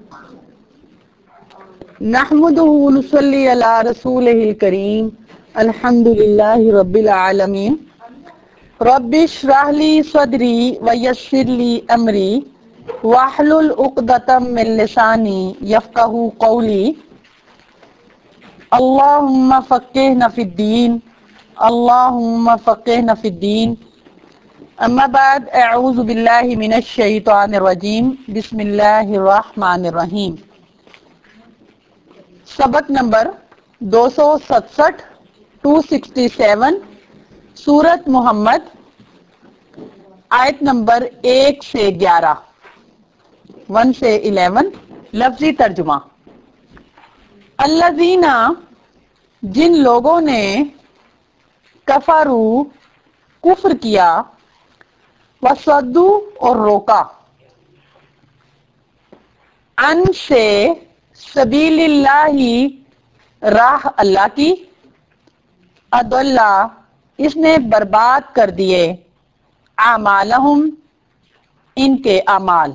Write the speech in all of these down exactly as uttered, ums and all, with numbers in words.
نحمده ونصلي على رسوله الكريم الحمد لله رب العالمين رب اشرح لي صدري ويسر لي امري واحلل عقدة من لساني يفقهوا قولي اللهم فقهنا في الدين اللهم فقهنا في الدين اما بعد اعوذ باللہ من الشیطان الرجیم بسم اللہ الرحمن الرحیم. سبق نمبر دو سو ستسٹھ ٹو سکسٹی سیون سورت محمد آیت نمبر ایک سے گیارہ ون سے الیون. لفظی ترجمہ. الذین جن لوگوں نے کفرو کفر کیا وصدو اور روکا ان سے سبیل اللہ راہ اللہ کی اضلا اس نے برباد کر دیے اعمالہم ان کے اعمال.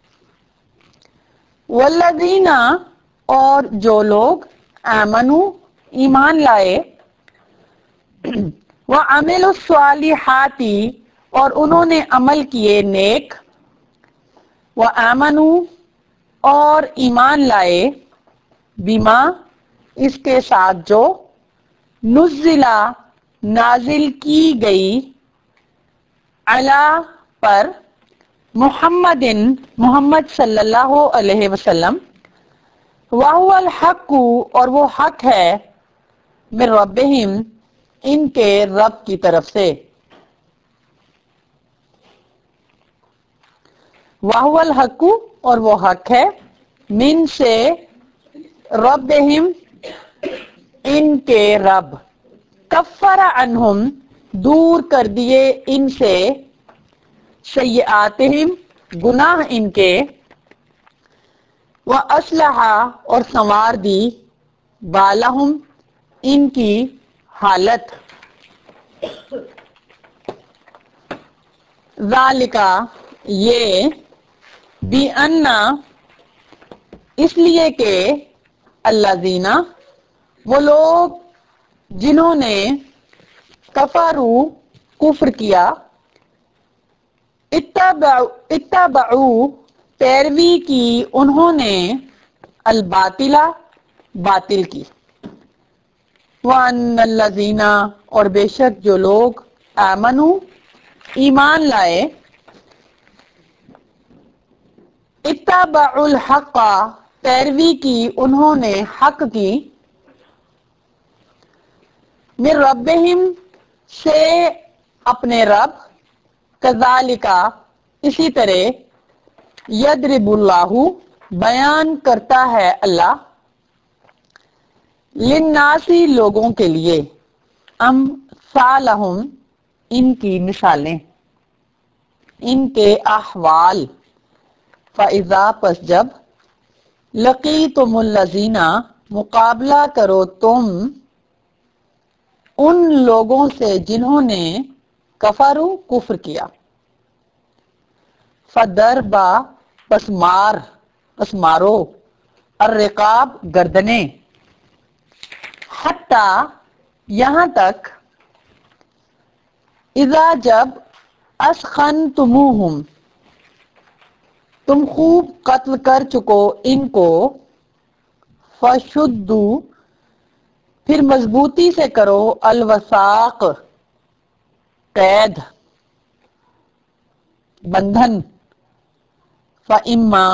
والذین اور جو لوگ آمنو ایمان لائے وعملوا الصالحات اور انہوں نے عمل کیے نیک وآمنوا اور ایمان لائے بما اس کے ساتھ جو نزلہ نازل کی گئی علی پر محمد محمد صلی اللہ علیہ وسلم وہو الحق اور وہ حق ہے من ربہم ان کے رب کی طرف سے. وہو الحق اور وہ حق ہے من سے ربہم ان کے رب کفر عنہم دور کر دیے ان سے سیئاتہم گناہ ان کے وَأَصْلَحَ اور سنوار دی بالہم ان کی حالت. ذالک یہ بِأَنَّ اس لیے کہ الذین وہ لوگ جنہوں نے کفروا کفر کیا اتبعوا اتبعوا پیروی کی انہوں نے الباطلہ باطل کی وَأَنَّ الَّذِينَ اور بے شک جو لوگ آمنوا ایمان لائے اتبعوا الحق پیروی کی انہوں نے حق کی من ربہم سے اپنے رب کذالک اسی طرح یضرب اللہ بیان کرتا ہے اللہ للناسی لوگوں کے لیے امثالہم ان کی مثالیں ان کے احوال. فَإِذَا پس جب لَقِيتُمُ الَّذِينَ مقابلہ کرو تم ان لوگوں سے جنہوں نے کفروا کفر کیا فَضَرْبَ پس مار پس مارو الرقاب گردنیں حتیٰ یہاں تک اذا جب اسخنتموہم تم خوب قتل کر چکو ان کو فشدوا پھر مضبوطی سے کرو الوثاق قید بندھن فَإِمَّا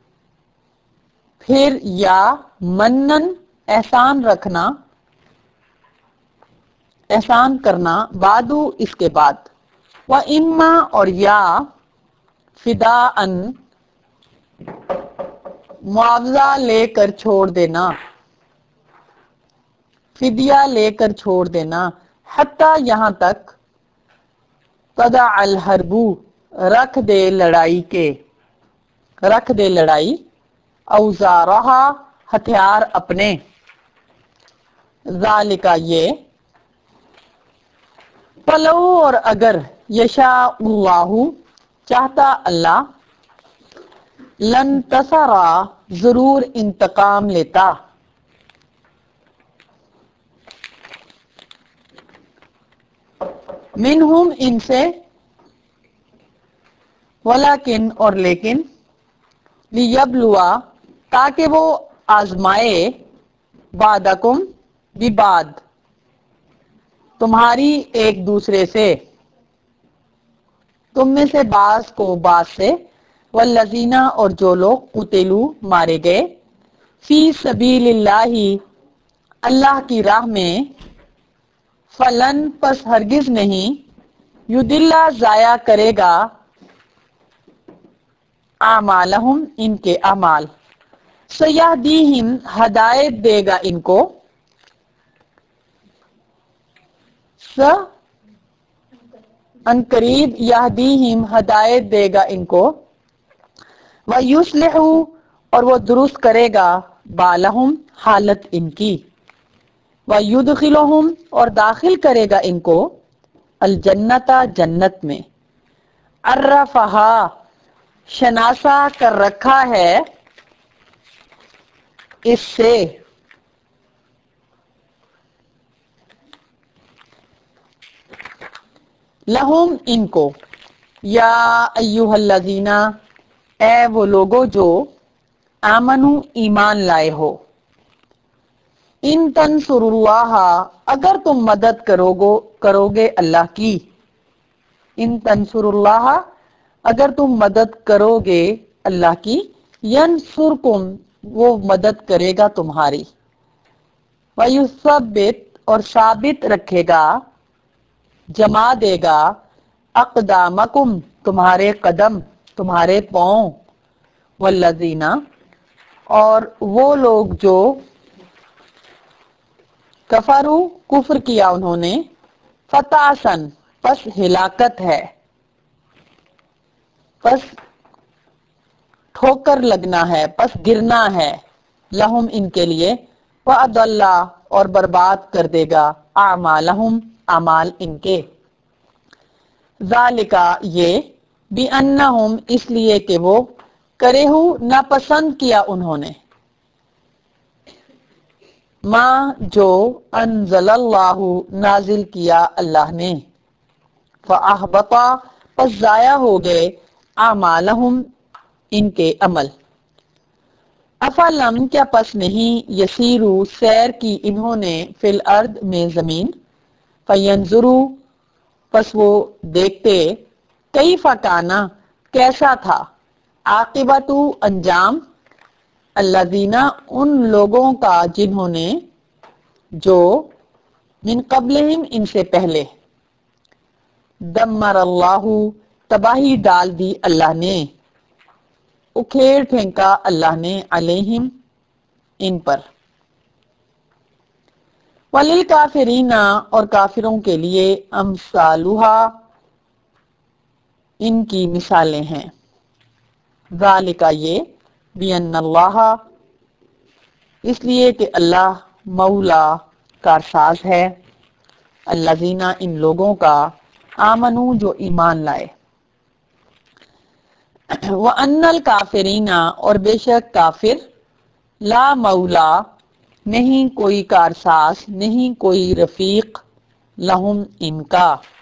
پھر یا منن احسان رکھنا احسان کرنا بعدو اس کے بعد وَإِمَّا اور یا فداءً معاوضہ لے کر چھوڑ دینا فدیہ لے کر چھوڑ دینا حتیٰ یہاں تک تضع الحرب رکھ دے لڑائی کے رکھ دے لڑائی اوزارہا ہتھیار اپنے. ذالک یہ فلو اور اگر یشاء اللہ چاہتا اللہ لن تصرا ضرور انتقام لیتا، منہم ان سے، ولیکن اور لیکن، لیبلوا تاکہ وہ آزمائے، بعدکم ببعد تمہاری ایک دوسرے سے، تم میں سے بعض کو بعض سے، والذین اور جو لوگ قتلوا مارے گئے، فی سبیل اللہ اللہ کی راہ میں، فلن پس ہرگز نہیں، یضل ضائع کرے گا، اعمالہم ان کے اعمال، سیہدیہم ہدایت دے گا ان کو، س ان قریب، یہدیہم ہدایت دے گا ان کو، ویصلح اور وہ درست کرے گا، بالہم حالت ان کی، ویدخلہم اور داخل کرے گا ان کو، الجنت جنت میں، عرفہا شناسا کر رکھا ہے اس سے، لہم ان کو، یا ایھا الذین اے وہ لوگو جو، آمنو ایمان لائے ہو، ان تنصروا اللہ اگر تم مدد کرو گو کرو گے اللہ کی، ان تنصروا اللہ اگر تم مدد کرو گے اللہ کی، ینصرکم وہ مدد کرے گا تمہاری، ویثبت اور ثابت رکھے گا، جما دے گا، اقدامکم تمہارے قدم تمہارے پاؤں، والذین اور وہ لوگ جو، کفروا کفر کیا انہوں نے، فتعسن پس ہلاکت ہے، پس ٹھوکر لگنا ہے، پس گرنا ہے، لہم ان کے لیے، وَأَضَلَّ اور برباد کر دے گا، اعمالہم اعمال ان کے، ذالک یہ، بِأَنَّهُمْ اس لیے کہ وہ، کرہوا ناپسند کیا انہوں نے، ما جو انزل اللہ نازل کیا اللہ نے، فَأَحْبَطَ پس ضائع ہو گئے، اعمالہم ان کے عمل، افلم کیا پس نہیں، یسیرو سیر کی انہوں نے، فی الارض میں زمین، فینظروا پس وہ دیکھتے، کیف کان کیسا تھا، عاقبۃ انجام، الذین ان لوگوں کا جنہوں نے، جو، من قبلہم ان سے پہلے، دمر اللہ تباہی ڈال دی اللہ نے، اکھیڑ پھینکا اللہ نے، علیہم ان پر، وللکافرین اور کافروں کے لیے، امثالھا ان کی مثالیں ہیں، ذالک یہ، بِأَنَّ اللہ اس لیے کہ اللہ، مولا کارساز ہے، الذین ان لوگوں کا، آمنو جو ایمان لائے، وَأَنَّ الْكَافِرِينَ اور بے شک کافر، لا مولا نہیں کوئی کارساز، نہیں کوئی رفیق، لہم ان کا،